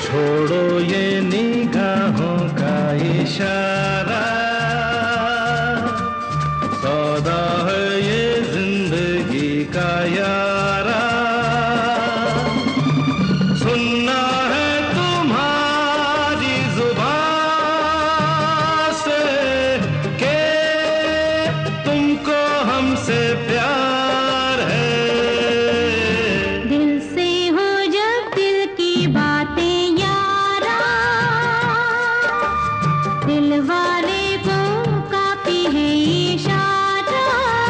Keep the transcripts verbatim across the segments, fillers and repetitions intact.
छोड़ो ये निगाहों का इशारा, सौदा है ये जिंदगी का यारा। सुनना है तुम्हारी जुबान से कि तुमको हमसे प्यार है। दिल से हो जब दिल की बातें यारा, दिल वाले को काफी है इशारा।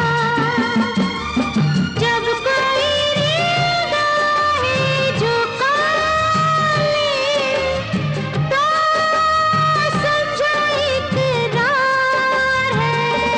जब कोई निगाहें झुका ले तो समझो इकरार है।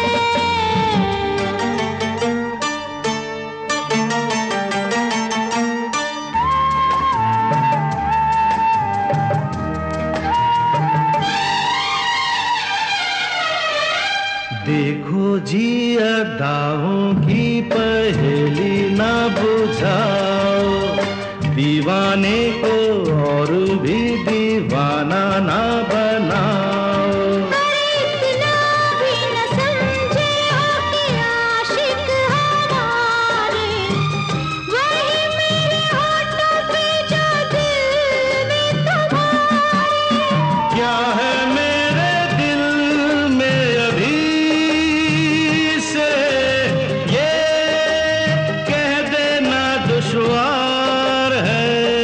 देखो जी अदाओं की पहेली ना बुझाओ, दीवाने को और भी दीवाना ना बनाओ। इतना भी न समझे हो कि आशिक हमारे वही मेरे होठों पे जो दिल में तुम्हारे। क्या है मेरे दिल में अभी से ये कह देना दुश्वार है।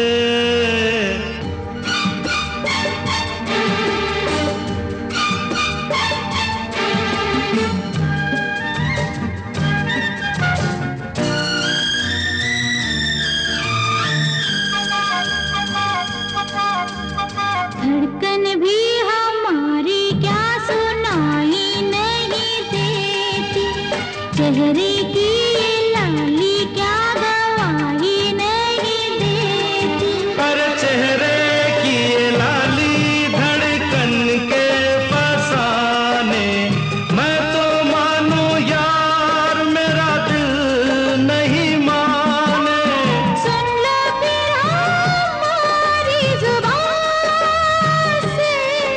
धड़कन भी हमारी क्या सुनाई नहीं देती, चेहरे की ये लाली क्या गवाही नहीं देती। पर चेहरे की ये लाली धड़कन के फसाने, मैं तो मानूं यार मेरा दिल नहीं माने। सुन लो फिर हमारी जुबान से,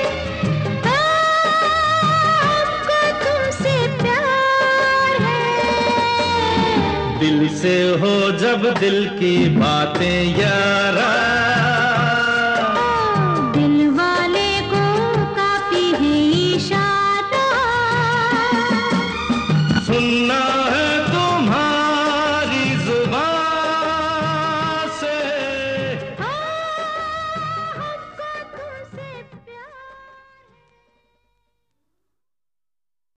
हमको तुमसे प्यार है। दिल से हो जब दिल की बातें यारा,